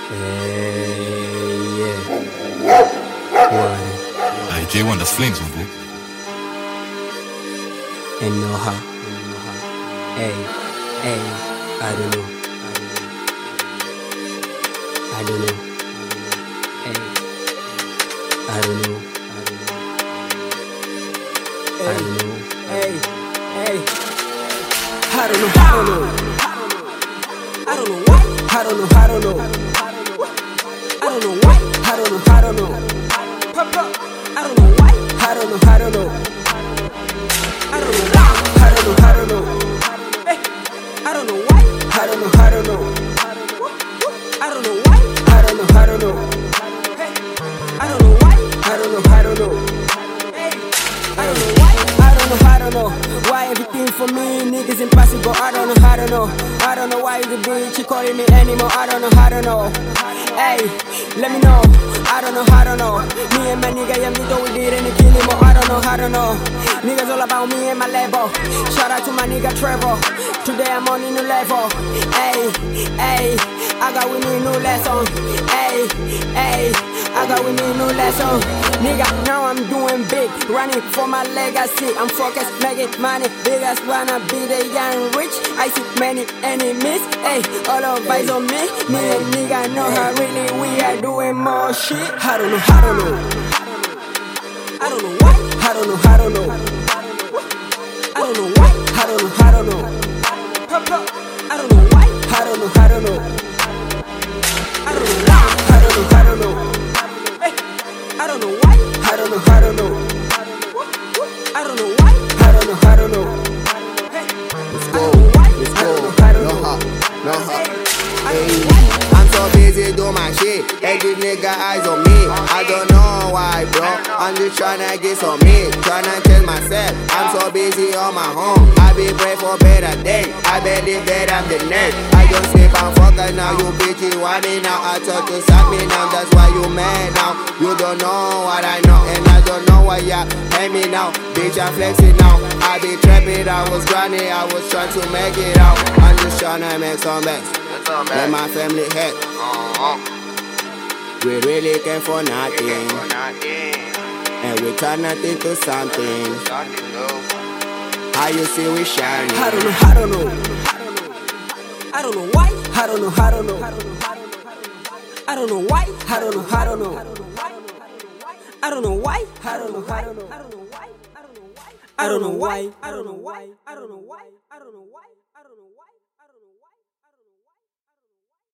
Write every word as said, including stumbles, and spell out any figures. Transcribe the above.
Hey, yeah. One. Hey, J one, das Flames, man, Bro. And no how. Hey, hey, I don't know. I don't know. Hey, I don't know. I don't know. Hey, hey. I don't know. I don't know. I don't know what. I don't know. I don't know. I don't know why. I don't know. I don't know. Pop up. I don't know why. I don't know. I don't know. I don't know why. I don't know. I don't know. Hey, I don't know why. I don't know. I don't know. I don't know why. I don't know. I don't know. Hey, I don't know why. I don't know. I don't know. Hey, I don't know why. I don't know. I don't know why everything for me niggas impossible. I don't know. I don't know. I don't know why the bitch she calling me anymore. I don't know. I don't know. Hey, let me know. I don't know, I don't know. Me and my nigga, yeah, me though we did any kill him. I don't know, I don't know. Niggas all about me and my label. Shout out to my nigga Trevor. Today I'm on a new level. Hey, hey, I got with me a new lesson. Hey, hey, I got with me a new lesson. Nigga, now I'm doing big, running for my legacy. I'm focused, making money. Biggest wanna be the young rich. I see many enemies. Hey, all of eyes on me. Me and nigga know how really we are doing more shit. I don't know, I don't know. I don't know why. I don't know, I don't know. I don't know why. I don't know, I don't know. I don't know why. I don't know, I don't know. I don't know why. I don't know, I don't know. Hey, I don't know why. I don't know, I don't know. I don't know why. I don't know, I don't know. Hey, let's go, let's go. I don't know, no I don't know. No hop. Hey, I'm so busy doing my shit. Hey, this nigga eyes on me. I don't know why, bro. I'm just tryna get some meat. Tryna tell myself I'm so busy on my home. I be praying for better days. I bet it that I'm the next. I just sleep and fucker now. You bitches want me now. I thought to stop me now. That's why you mad now. You don't know what I know, and I don't know why ya hate me now. Bitch, I'm flexing now. I be trapping. I was grinding. I was trying to make it out. I'm just tryna make some bags. Let my family head. Uh-huh. We really came for nothing, came for nothing. And we turn nothing to something. How you see we shine? I don't know, I don't know. I don't know why. I don't know, I don't know. I don't know why. I don't know, I don't know. I don't know why. I don't know, I don't know. I don't know why. I don't know why. I don't know why. I don't know why. I don't know why.